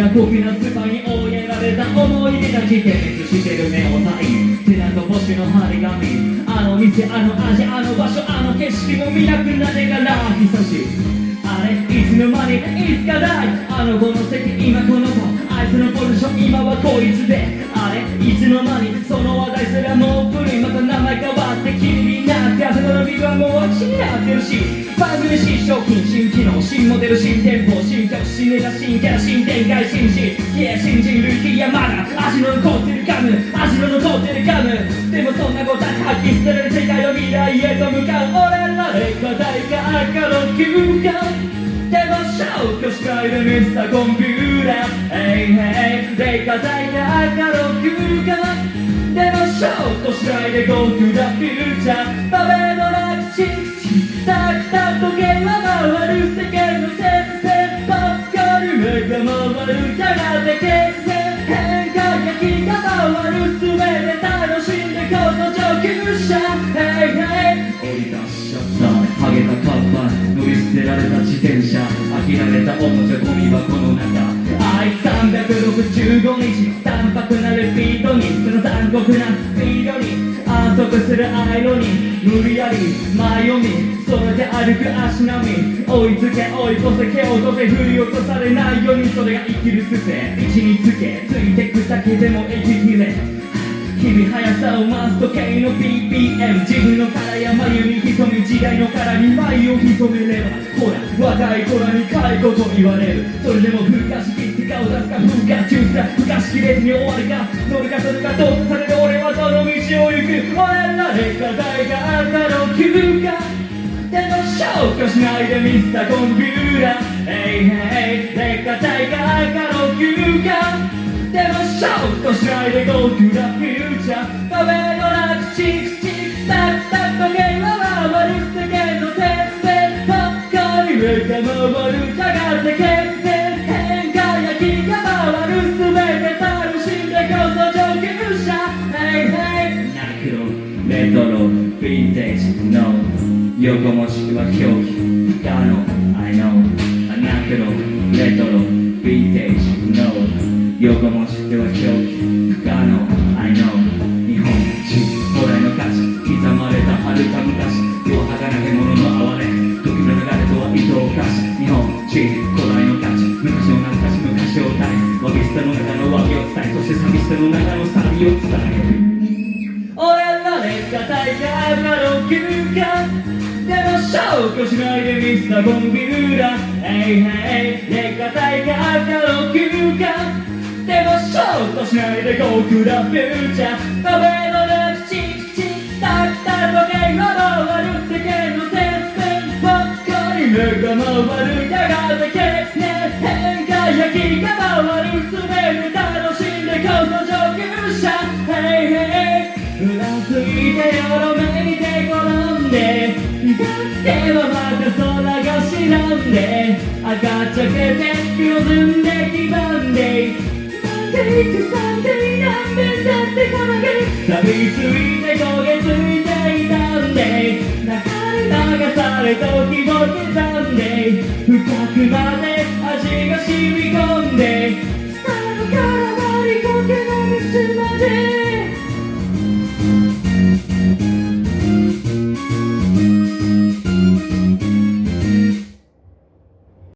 な高級なスーパーに追いやられた思い出たち点滅してる目をサインテナント募集の張り紙あの店あの味あの場所あの景色も見なくなってから久しあれいつの間にいつかないあの子の席今この子あいつのポジション今はこいつであれいつの間にその話題すらもう古いまた名前変わって君になってあそこのビルはもう気になってるし番組新商品新機能新モデル新店舗新曲新ネタ新キャラ新展開新シーンいや新人類いやまだ味の残ってるガム味の残ってるガムでもそんなことは発揮捨てる世界の未来へと向かう俺らで課題が赤の休暇でも消去しないでミスターコンピューターで課題が赤の休暇でもショートしないで Go to the future 食べのなくチクチクタクタク時計は回る世間の先生ばっかり目が回るやがて経験変化や気が回る全て楽しんでこそ上級者降り出しちゃったハゲたカッパ乗り捨てられた自転車飽きられたおもちゃゴミ箱の中愛365日淡白なレピートにその残酷なスピードに安息するアイロニー無理やり前読みそれで歩く足並み追いつけ追い越せ蹴落とせ振り落とされないようにそれが生きる術位置につけついてくだけでも生ききれ日々速さを増す時計の BPM 自分の殻や眉に潜む時代の殻に眉を潜めればほら若い頃に介護と言われるそれでも風化しきって顔出すか風化中さ風化しきれずに終わるか乗るかそるかどうとされる俺はどの道を行く俺らで課題が赤の休暇でも消去しないでミスターコンピューターで課題が赤の休暇でもショートしないで Go to the future 壁のなくチクチクタクタク時計は回る世間の先生ばっかり目が回るやがて経験変化や気が回る全て楽しんでこそ上級者ナクロレトロヴィンテージの横文字は表記不可能 I know ナクロレトロヴィンテージの横文字では表記不可能 I know 日本人古来の価値刻まれた遥か昔世は儚げ物の哀れ時の流れとは糸をかし日本人古来の価値昔の懐かし昔を歌いわび捨ての中のわびを伝えそして寂しさの中のサビを伝える俺らで語りが赤の休暇でも消去しないでミスターコンピューターで語りが赤の休暇でもショートしないで Go to the future 壁のなくチクチクタクタク時計は回る世間の先生ばっかり目が回るやがて経験変化や気が回る全て楽しんでこそ上級者うなずいてよろめいて転んでかつてはまた空が白んで赤ちゃけて黒ずんで黄ばんでサンデー何年だってこのゲ錆びついて焦げついていたんで中に流され時を刻んで深くまで味が染み込んで